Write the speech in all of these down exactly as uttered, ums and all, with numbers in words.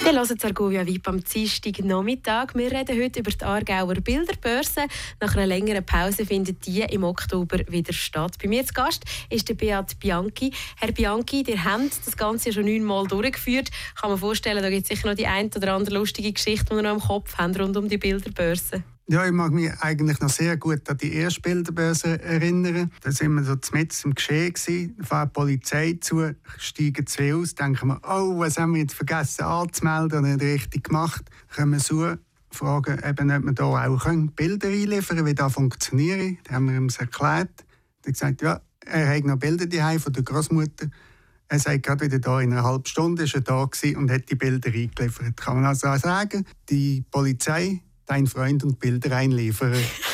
Wir hören Argovia Weib am Dienstagnachmittag. Wir reden heute über die Aargauer Bilderbörse. Nach einer längeren Pause findet die im Oktober wieder statt. Bei mir zu Gast ist der Beat Bianchi. Herr Bianchi, ihr habt das Ganze schon neunmal durchgeführt. Ich kann mir vorstellen, da gibt es sicher noch die ein oder andere lustige Geschichte, die ihr noch im Kopf habt rund um die Bilderbörse. Ja, ich mag mich eigentlich noch sehr gut an die erste Bilderbörse erinnern. Da waren wir so mitten im Geschehen. Da fährt die Polizei zu, steigen zwei aus, denken wir, oh, was haben wir jetzt vergessen anzumelden oder nicht richtig gemacht. Dann können wir so fragen, eben, ob wir da auch Bilder einliefern können, wie das funktioniert. Das haben wir ihm erklärt. Er hat gesagt, ja, er hat noch Bilder daheim von der Großmutter. Er sagt gerade wieder da, in einer halben Stunde war er da und hat die Bilder eingeliefert. Kann man also auch sagen, die Polizei, dein Freund und Bilder einliefern.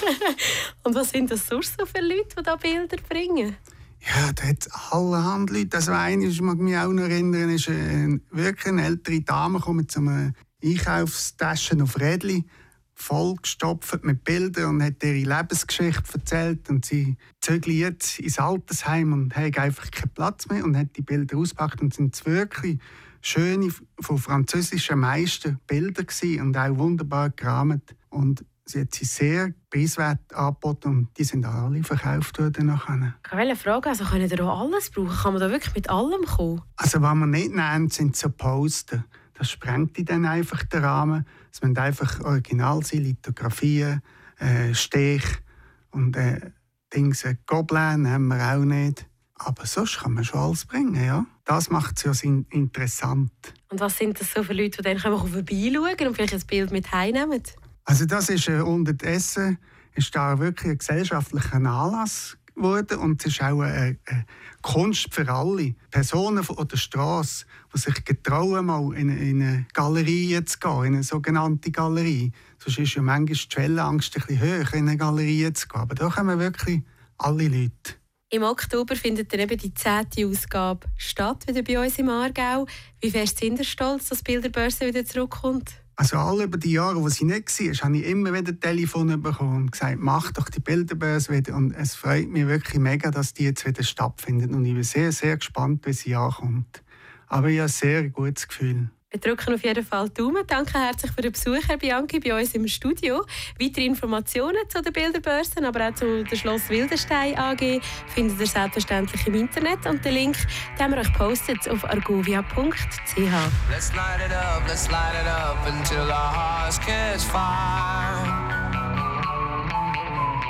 Und was sind das sonst so für Leute, die da Bilder bringen? Ja, da hat es allerhand Leute. Also eine, ich mag mich auch noch erinnern, ist eine, wirklich eine ältere Dame mit so einer Einkaufstasche auf Rädchen, vollgestopft mit Bildern und hat ihre Lebensgeschichte erzählt. Und sie zögert ins Altersheim und hat einfach keinen Platz mehr und hat die Bilder ausgepackt. Und sind wirklich schöne, von französischen Meistern Bilder gewesen und auch wunderbar gerahmt. Und sie hat sie sehr preiswert angeboten und die sind alle verkauft worden nachher. Ich wollte fragen, also können ihr auch alles brauchen? Kann man da wirklich mit allem kommen? Also was wir nicht nehmen, sind so Poster. Das sprengt dann einfach den Rahmen. Es müssen einfach original sein, Lithografien, äh, Stich und äh, Dings, äh, Gobelin haben wir auch nicht. Aber sonst kann man schon alles bringen, ja. Das macht es ja interessant. Und was sind das so für Leute, die dann vorbeischauen und vielleicht ein Bild mit heimnehmen? Also das ist äh, unterdessen ist da wirklich ein gesellschaftlicher Anlass geworden und es ist auch eine, eine Kunst für alle. Personen von der Straße, die sich getrauen, mal in, in eine Galerie zu gehen, in eine sogenannte Galerie. Sonst ist ja manchmal die Schwellenangst ein bisschen höher, in eine Galerie zu gehen. Aber da kommen wirklich alle Leute. Im Oktober findet dann eben die zehnte Ausgabe statt, wieder bei uns im Aargau. Wie fest sind Sie stolz, dass die Bilderbörse wieder zurückkommt? Also all über die Jahre, wo sie nicht war, habe ich immer wieder ein Telefon bekommen und gesagt, mach doch die Bilderbörse wieder. Und es freut mich wirklich mega, dass die jetzt wieder stattfindet. Und ich bin sehr, sehr gespannt, wie sie ankommt. Aber ich habe ein sehr gutes Gefühl. Wir drücken auf jeden Fall die Daumen. Danke herzlich für den Besuch, Herr Bianchi, bei uns im Studio. Weitere Informationen zu den Bilderbörsen, aber auch zu der Schloss Wildenstein A G findet ihr selbstverständlich im Internet. Und den Link den haben wir euch gepostet auf argovia punkt c h. Let's light it up, let's light it up until our hearts catch fire.